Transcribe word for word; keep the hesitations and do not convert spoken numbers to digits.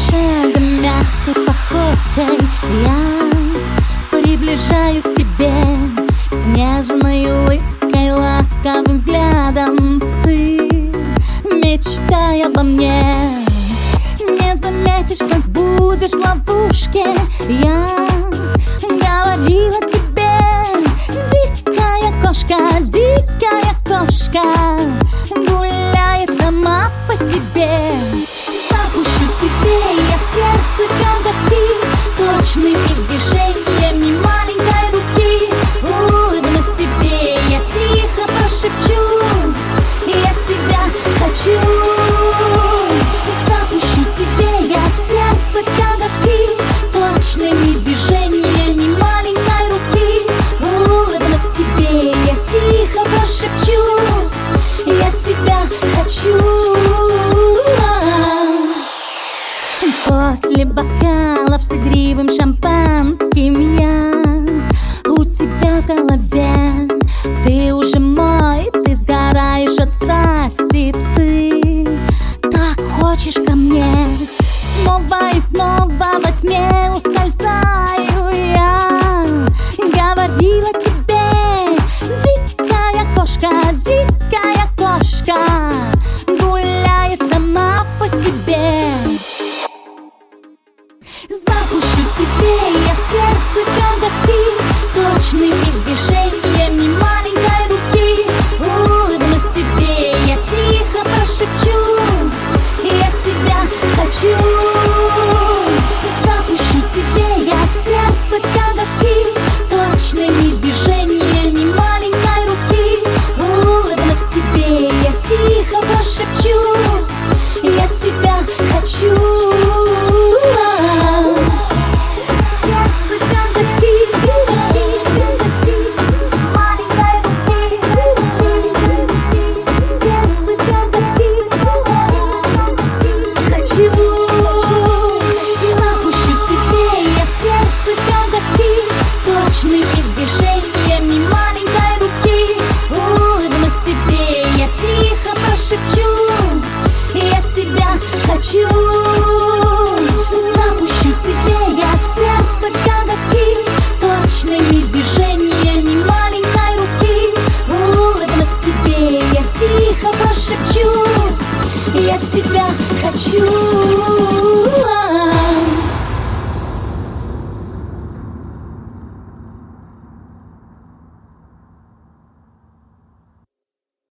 шагом, мягкой походкой я приближаюсь к тебе, с нежной улыбкой, ласковым взглядом. Ты мечтай обо мне, не заметишь, как будешь в ловушке. Я говорила тебе, дикая кошка, дикая кошка гуляет сама по себе. Запущу тебе я в сердце коготки, точными движениями маленькой руки. Улыбнусь тебе, я тихо прошепчу, я тебя хочу. Запущу тебе я в сердце коготки, точными движениями маленькой руки. Улыбнусь тебе, я тихо прошепчу, я тебя хочу. После бокалов с игривым шампанским я у тебя в голове. Ты уже мой, ты сгораешь от страсти. Ты так хочешь ко мне. Снова и снова во тьме ускользаю я. Говорила тебе, дикая кошка, дикая кошка гуляет сама по себе. Запущу тебе я в сердце коготки, точными движениями маленькой руки. Улыбнусь тебе, я тихо прошепчу, я тебя хочу. Запущу тебе я в сердце коготки, точными движениями маленькой руки. Улыбнусь тебе, я тихо прошепчу, я тебя хочу. Точными движениями маленькой руки. Улыбнусь тебе, я тихо прошепчу, я тебя хочу. Запущу тебе я в сердце коготки, точными движениями маленькой руки. Улыбнусь тебе, я тихо прошепчу, я тебя хочу.